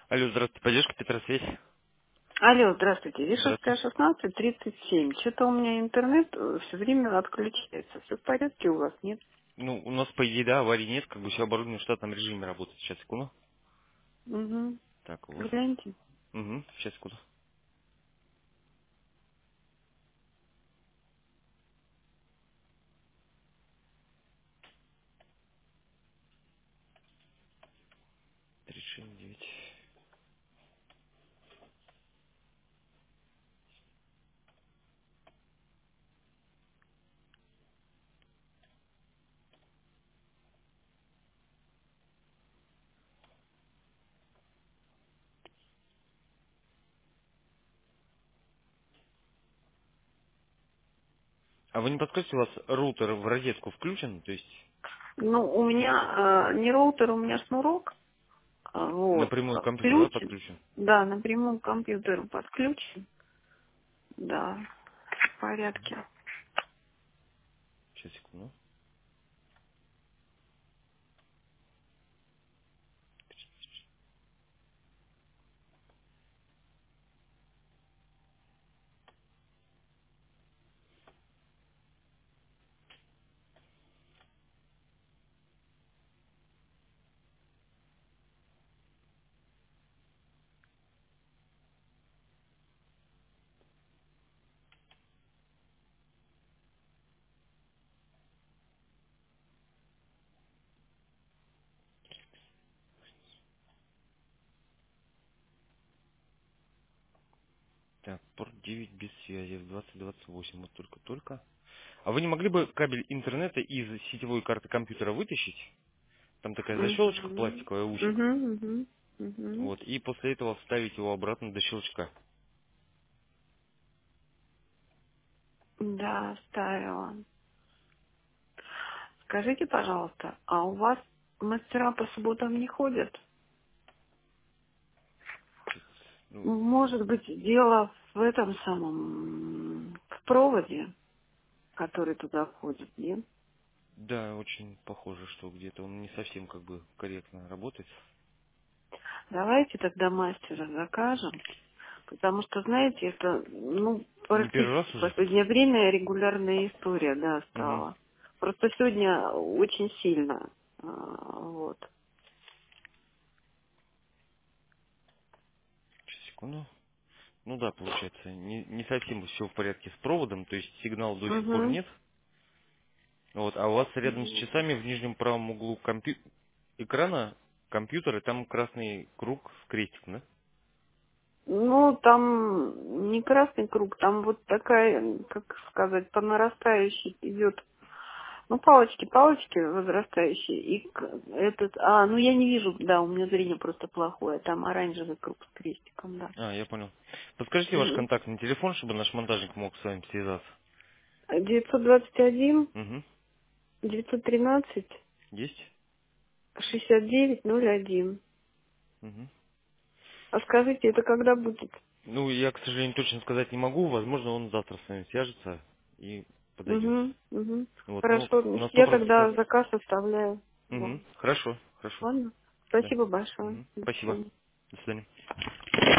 Алло, здравствуйте, поддержка Петросвязь. Алло, здравствуйте. Вишевская, Здравствуйте. 16:37. Что-то у меня интернет все время отключается. Все в порядке у вас, нет? Ну, у нас, по идее, да, аварии нет, как бы все оборудование в штатном режиме работает. Сейчас, секунду. Угу. Так, у вас... Гляньте. Угу, сейчас, секунду. Тридцать шесть девять. А вы не подскажете, у вас роутер в розетку включен? То есть Ну, у меня не роутер, у меня шнурок. Вот. напрямую к компьютеру, да, Включен. подключен? Да, напрямую к компьютеру подключен. Да, в порядке. Сейчас, секунду. Так, порт 9 без связи в 2028, вот только-только. А вы не могли бы кабель интернета из сетевой карты компьютера вытащить? Там такая защелочка Угу. пластиковая, усик. Угу, угу, угу. Вот, и после этого вставить его обратно до щелчка. Да, ставила. Скажите, пожалуйста, а у вас мастера по субботам не ходят? Ну, Может быть, дело в этом в проводе, который туда входит, нет? да, очень похоже, что где-то он не совсем как бы корректно работает. Давайте тогда мастера закажем, потому что, знаете, это, Не первый раз практически в уже? последнее время регулярная история, да, Угу. стала. Просто сегодня очень сильно, вот. Сейчас, секунду. Ну да, получается, не совсем все в порядке с проводом, то есть сигнала до сих пор Угу. нет. Вот, а у вас рядом с часами в нижнем правом углу экрана компьютера там красный круг с крестиком, да? Ну, там не красный круг, там вот такая, как сказать, по нарастающей идет. Ну, палочки возрастающие. Ну я не вижу, да, у меня зрение просто плохое. Там оранжевый круг с крестиком, да. А, я понял. Подскажите ваш Мгм. контактный телефон, чтобы наш монтажник мог с вами связаться. 921 Угу. 913 Есть? 6901. Угу. А скажите, это когда будет? Ну, я, к сожалению, точно сказать не могу. Возможно, он завтра с вами свяжется и подойдет. Угу, угу. Вот, ну, Хорошо, на я 100%. тогда заказ оставляю Угу. вам. Хорошо, хорошо. Ладно? Да. Спасибо большое. Мгм. До Спасибо. свидания. До свидания.